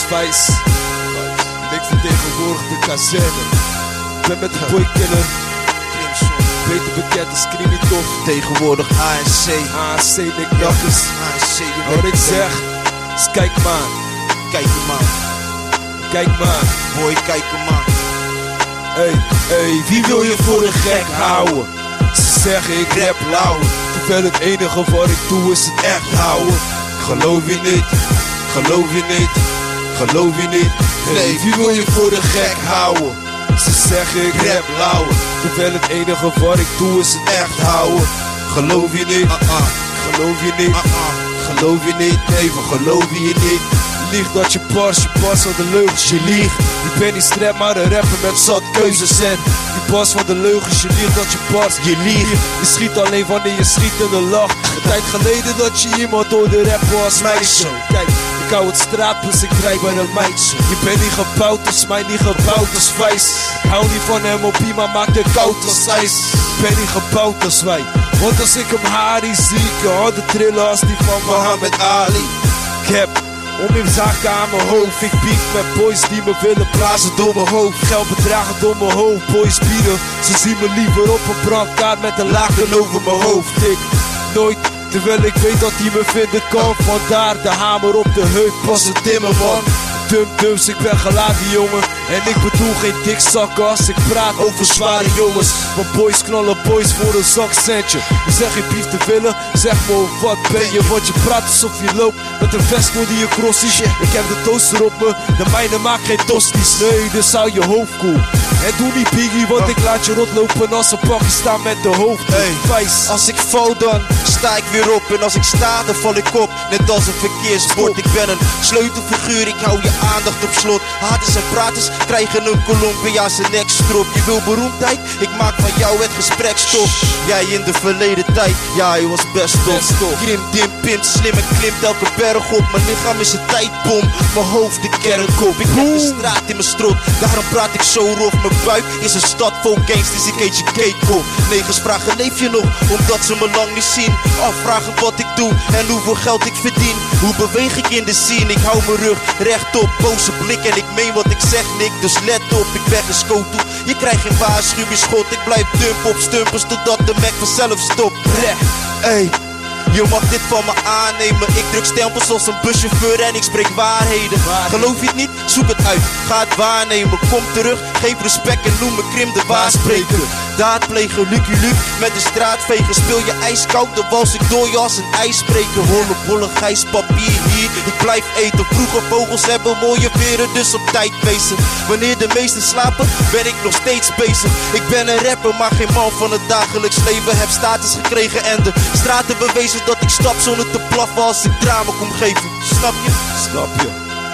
Vice. Ik vertegenwoordig de kazerne. Ik ben met de boykiller. Beter bekend als Krimitov. Tegenwoordig ANC. ANC, Nick Nakkers. ANC, Wat ik zeg, is kijk maar. Kijk hem aan. Kijk maar. Boy, kijk hem aan. Hey, wie wil je voor de gek houden? Ze zeggen ik rap lauw. Terwijl het enige wat ik doe is het echt houden. Geloof je niet? Geloof je niet? Geloof je niet? Hey, wie wil je voor de gek houden? Ze zeggen ik rap lauw. Terwijl het enige wat ik doe is het echt houden. Geloof je niet? Geloof je niet? Geloof je niet? Nee, we geloven je niet. Je liegt dat je past van de leugens, je liegt. Je bent niet strap, maar een rapper met zat keuzes. En je past van de leugens, je liegt dat je past, je liegt. Je schiet alleen wanneer je schiet in de lach. Een tijd geleden dat je iemand door de rap was, meisje. Kijk, ik hou het straat, dus ik rijd bij een meisje. Je bent niet gebouwd als mij, niet gebouwd als Vijs. Ik hou niet van MOP, maar maak je koud als ijs. Ik ben niet gebouwd als wij, want als ik hem Harry zie, ik je harder trillen als die van Muhammad Ali. Ik heb om in zaken aan mijn hoofd. Ik beef met boys die me willen blazen door mijn hoofd. Geld bedragen door mijn hoofd. Boys bieden, ze zien me liever op een brandkaart met een laken over mijn hoofd. Ik nooit, terwijl ik weet dat hij me vinden kan. Vandaar de hamer op de heup, pas een timmerman. Dum, ik ben geladen jongen. En ik bedoel geen dikzakken als ik praat over zware jongens. Want boys knallen boys voor een zakcentje. Je zegt je beef te willen, zeg me wat ben je. Want je praat alsof je loopt met een vest onder je crossies. Ik heb de toaster op me, de mijne maakt geen tosties. Nee, dus hou je hoofd koel. En doe niet biggie, want ik laat je rondlopen als een pakje staan met de hoofd. Vice. Als ik val dan sta ik weer op. En als ik sta dan val ik op. Net als een verkeersbord. Ik ben een sleutelfiguur, ik hou je aandacht op slot. Haters en praters krijgen een Colombiaanse nekstrop. Je wil beroemdheid? Ik maak van jou het gesprekstof. Jij in de verleden tijd, ja je was best top. Krim, dim, pimp, slim en klimt elke berg op. Mijn lichaam is een tijdbom, mijn hoofd de kernkop. Ik heb de straat in mijn strot, daarom praat ik zo rof. Mijn buik is een stad vol gangsters, ik eet je cake op. Negens vragen leef je nog, omdat ze me lang niet zien. Afvragen wat ik doe en hoeveel geld ik verdien. Hoe beweeg ik in de scene, ik hou mijn rug rechtop. Boze blik en ik meen wat ik zeg, Nick, dus let op. Ik ben geschoten, je krijgt geen waarschuwingsschot. Ik blijf dump op stumpers totdat de Mac vanzelf stopt. Hey, je mag dit van me aannemen. Ik druk stempels als een buschauffeur en ik spreek waarheden. Geloof je het niet? Zoek het uit, ga het waarnemen. Kom terug, geef respect en noem me Krim de waarspreker. Daadpleger, Lucky Luke, met de straatvegen. Speel je ijskoud, dan wals ik door je als een ijsbreker. Holle grijs papier hier, ik blijf eten. Vroege vogels hebben mooie veren, dus op tijd wezen. Wanneer de meesten slapen, ben ik nog steeds bezig. Ik ben een rapper, maar geen man van het dagelijks leven. Heb status gekregen en de straten bewezen dat ik stap zonder te blaffen als ik drama kom geven. Snap je? Snap je?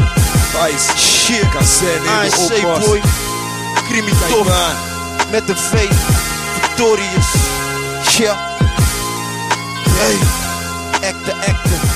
Vice. Shit. Kazerne in de opmars. Boy. Krimitov. Met een V. Victorious. Yeah. Hey. Acte.